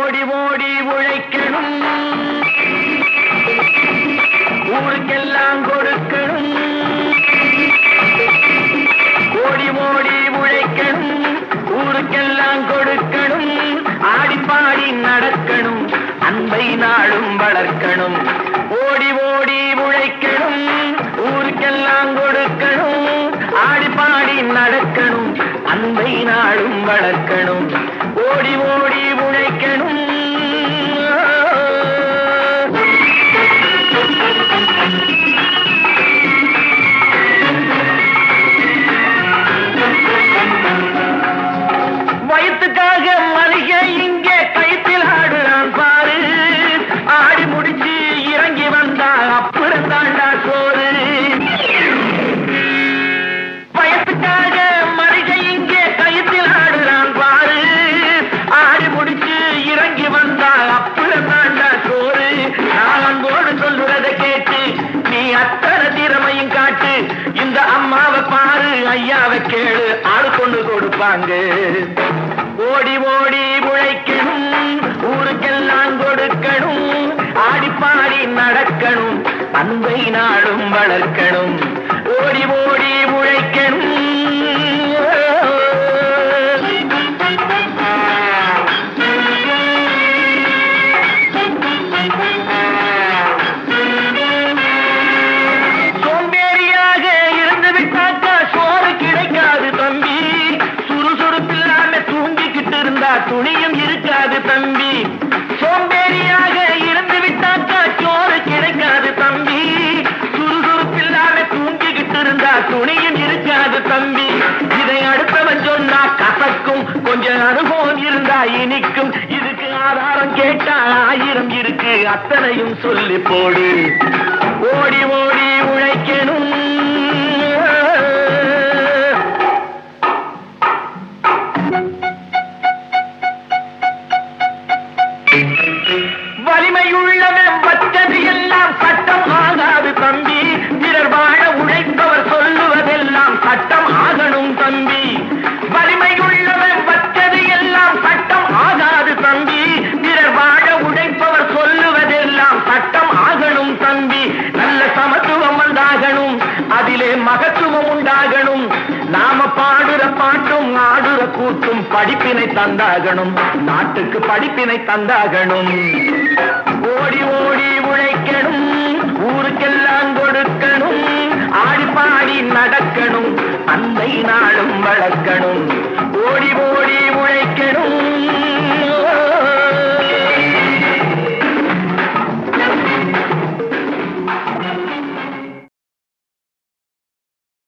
ஓடி ஓடி உழைக்கணும், ஊருக்கெல்லாம் கொடுக்கணும். ஓடி ஓடி உழைக்கணும், ஊருக்கெல்லாம் கொடுக்கணும். ஆடி பாடி நடக்கணும், அன்பை நாளும் வளர்க்கணும். ஓடி ஓடி உழைக்கணும், ஊருக்கெல்லாம் கொடுக்கணும். ஆடி பாடி நடக்கணும், அன்பை நாளும் வளர்க்கணும். ஓடி ஓடி உழைக்கணும். வயிற்றுக்காக மளிகை இங்கே கைத்தில் ஆடுறான் பாரு. ஆடி முடிச்சு இறங்கி வந்தா அப்புறம் தாண்டா சோறு. வயிற்றுக்காக மளிகை இங்கே கைத்தில் ஆடுறான் பாரு. ஆடி முடிச்சு இறங்கி வந்தா அப்புறம் தாண்டா சோறு. நான் அன்போடு சொல்லுறதை கேட்டு நீ அத்தனை திறமையும் காட்டு. இந்த அம்மாவை பாரு, ஐயாவை கேளு, ஆளு கொண்டு கொடுப்பாங்க. ஓடி ஓடி உழைக்கணும், ஊருக்கெல்லாம் கொடுக்கணும். ஆடி பாடி நடக்கணும், அன்பை நாளும் வளர்க்கணும். ஓடி ஓடி உழைக்கணும். சோம்பேறியாக இருந்து விட்டாக்கா சோறு கிடைக்காது தம்பி. சுறுசுறுப்பில்லாம தூங்கிக்கிட்டு இருந்தா துணியும் இருக்காது தம்பி. சோம்பேறியாக இருந்து விட்டாக்கா சோறு கிடைக்காது தம்பி. சுறுசுறுப்பில்லாம தூங்கிக்கிட்டு இருந்தா துணியும் இருக்காது தம்பி. இதை அடுத்தவன் சொன்னா கசக்கும், கொஞ்சம் அனுபவம் இருந்தா இனிக்கும். இதுக்கு ஆதாரம் கேட்டா 1000 இருக்கு, அத்தனையும் சொல்லி போடு. ஓடி ஓடி உழைக்கணும். வலிமையுள்ளவன் வச்சது எல்லாம் சட்டம் ஆகாது தம்பி. பிறர் வாழ உழைப்பவர் சொல்லுவதெல்லாம் சட்டம் ஆகணும் தம்பி. வலிமையுள்ளவன் வச்சது எல்லாம் சட்டம் ஆகாது தம்பி. பிறர் வாழ உழைப்பவர் சொல்லுவதெல்லாம் சட்டம் ஆகணும் தம்பி. நல்ல சமத்துவம் உண்டாகணும், அதிலே மகத்துவம் உண்டாகணும். நாம பாடுற பாட்டும் ஆடுற கூத்தும் படிப்பினை தந்தாகணும், நாட்டுக்கு படிப்பினை தந்தாகணும். ஓடி ஓடி உழைக்கணும், ஊருக்கெல்லாம் கொடுக்கணும். ஆடி பாடி நடக்கணும், அன்பை நாளும் வளர்க்கணும்.